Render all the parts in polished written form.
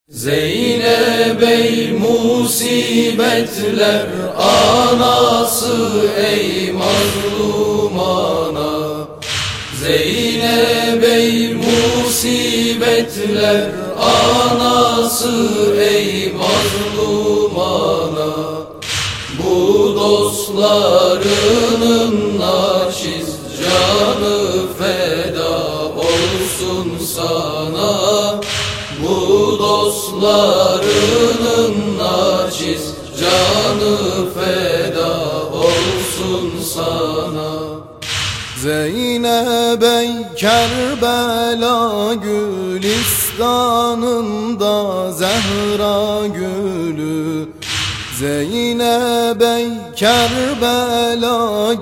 Zeynep'ey musibetler anası ey mazlum ana. Zeynep'ey musibetler anası ey mazlum ana. Bu dostlarının naçiz canı feda olsun sana. Bu dostlarının naçiz canı feda olsun sana. Zeynep'ey Kerbela gülistanında Zehra gülü. Zeynep'ey Kerbela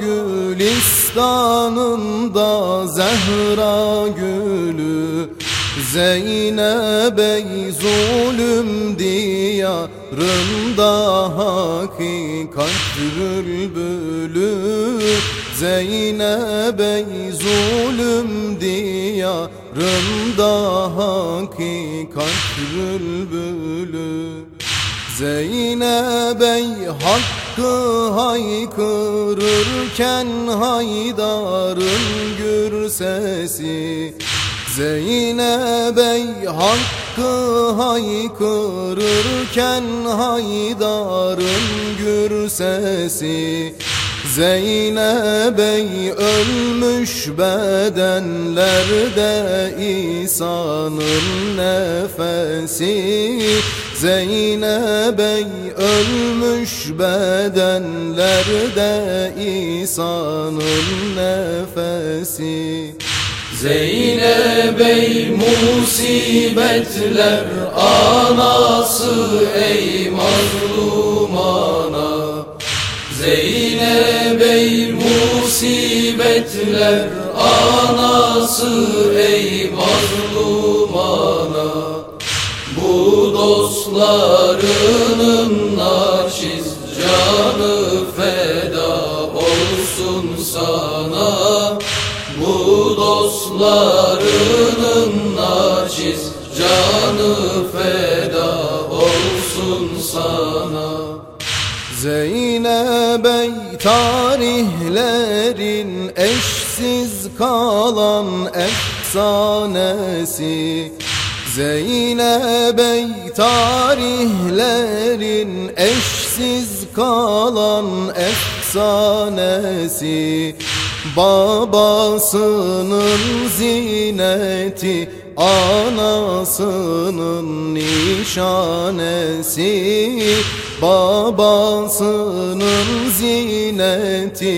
gülistanında Zehra gülü. Zeynep'ey zulüm diyarında hakikat bülbülü. Zeynep'ey zulüm diyarında hakikat bülbülü. Zeynep'ey hakkı haykırırken Haydar'ın gür sesi. Zeynep'ey hakkı haykırırken Haydar'ın gür sesi. Zeynep'ey ölmüş bedenlerde İsa'nın nefesi. Zeynep'ey ölmüş bedenlerde İsa'nın nefesi. Zeynep'ey musibetler anası ey mazlum ana. Zeynep'ey musibetler anası ey mazlum ana. Bu dostlarının naçiz canı feda olsun sana. Bu dostlarının naçiz canı feda olsun sana. Zeynep'ey tarihlerin eşsiz kalan efsanesi. Zeynep'ey tarihlerin eşsiz kalan efsanesi. Babasının zineti, anasının nişanesi. Babasının zineti,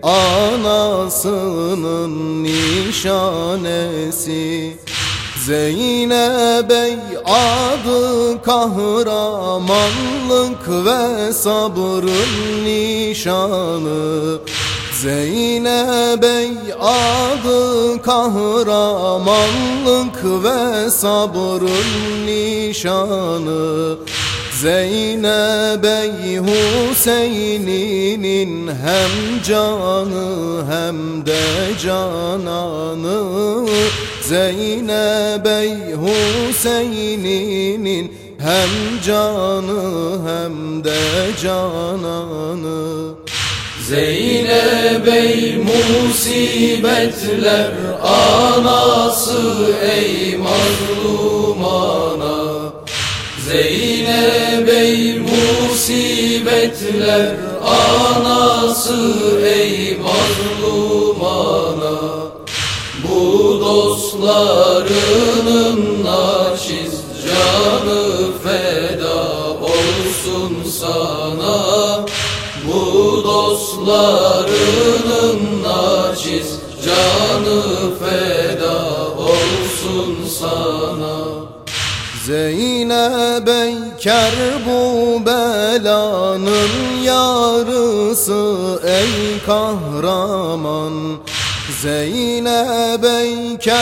anasının nişanesi. Zeynep'ey adı kahramanlık ve sabrın nişanı. Zeynep'ey adı kahramanlık ve sabrın nişanı. Zeynep'ey Hüseyin'in hem canı hem de cananı. Zeynep'ey Hüseyin'in hem canı hem de cananı. Zeynep'ey musibetler anası ey mazlum ana. Zeynep'ey musibetler anası ey mazlum ana. Bu dostlarının naçiz canı feda olsun sana. Bu dostlarının naçiz canı feda olsun sana. Zeynep'ey Kerbela'nın yarısı ey kahraman. Zeynep'ey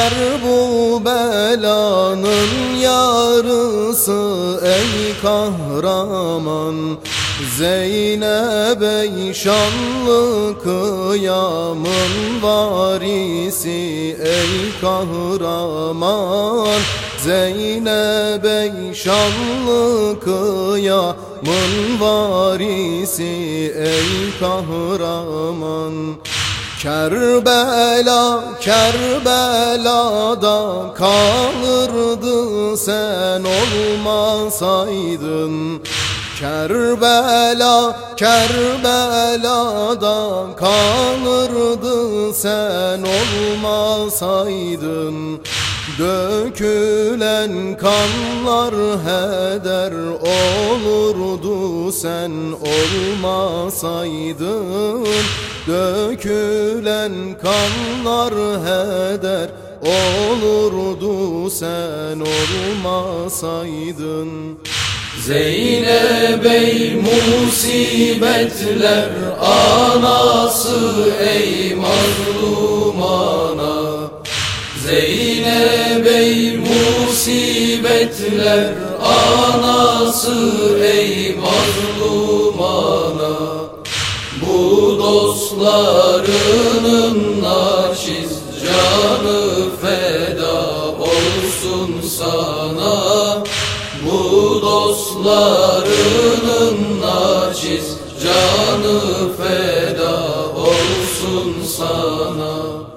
Kerbela'nın yarısı ey kahraman. Zeynep'ey şanlı kıyamın varisi ey kahraman. Zeynep ey şanlı kıyamın varisi ey kahraman. Kerbela, Kerbela'da kalırdı sen olmasaydın. Kerbela, Kerbela'da kalırdı sen olmasaydın. Dökülen kanlar heder olurdu sen olmasaydın. Dökülen kanlar heder olurdu sen olmasaydın. Zeynep ey musibetler anası ey mazlum ana. Zeynep ey musibetler anası ey mazlum ana. Bu dostlarının naçiz canı feda olsun sana. Bu dostlarının naçiz canı feda olsun sana.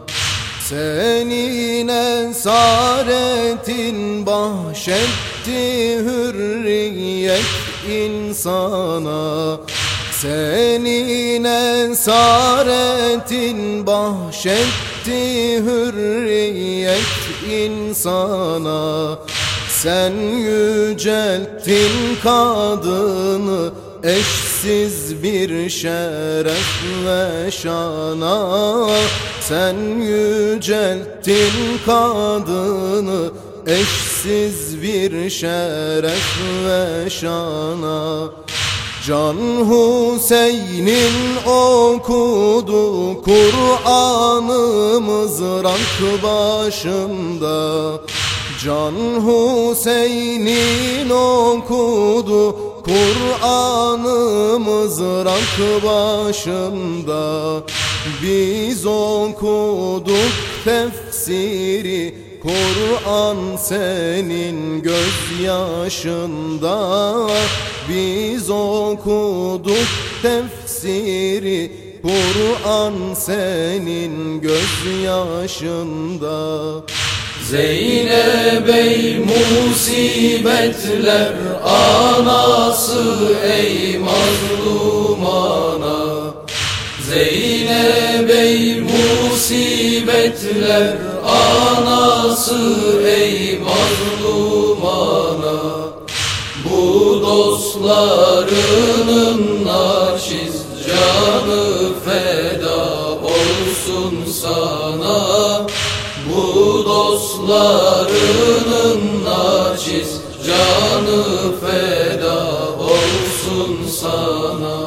Senin esaretin bahşetti hürriyet insana. Senin esaretin bahşetti hürriyet insana. Sen yücelttin kadını eşsiz bir şeref ve şana. Sen yücelttin kadını eşsiz bir şeref ve şana. Can Hüseyin'in okudu Kur'an'ı mızrak başında. Can Hüseyin'in okudu Kur'an'ı mızrak başında. Biz okuduk tefsiri Kur'an senin gözyaşında. Biz okuduk tefsiri Kur'an senin gözyaşında. Zeynep ey musibetler anası ey mazlum ana. Zeynep ey musibetler anası ey mazlum ana. Bu dostlarının naçiz canı feda olsun sana. Bu dostlarının naçiz canı feda olsun sana.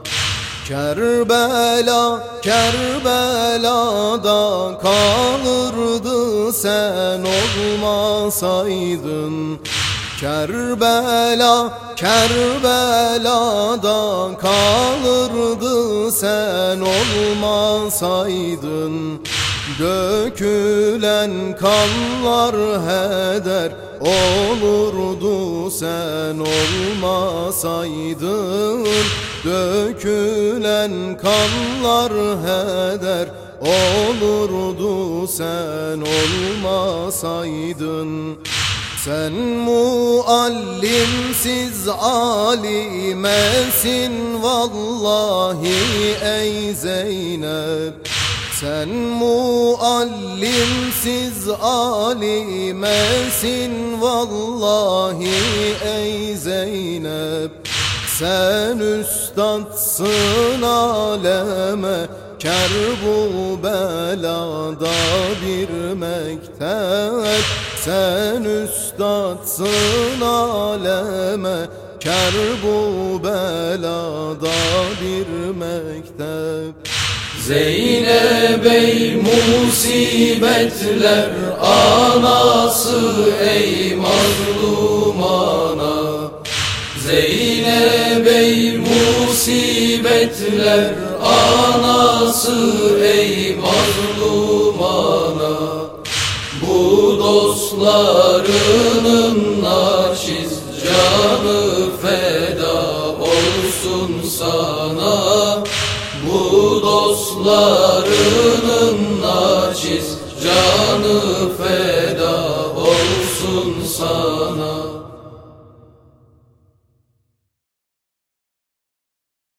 Kerbela, Kerbela'da kalırdı sen olmasaydın. Kerbela, Kerbela'da kalırdı sen olmasaydın. Dökülen kanlar heder olurdu sen olmasaydın. Dökülen kanlar heder olurdu sen olmasaydın. Sen muallimsiz alimesin vallahi ey Zeynep. Sen muallimsiz alimesin vallahi ey Zeynep. Sen üstadsın aleme kerbu belada bir mektep. Sen üstadsın aleme kerbu belada bir mektep. Zeynep ey musibetler anası ey mazlum ana. Zeynep ey musibetler anası ey mazlum ana. Bu dostlar dostlarının naçiz canı feda olsun sana. Bu dostlarının naçiz canı feda olsun sana.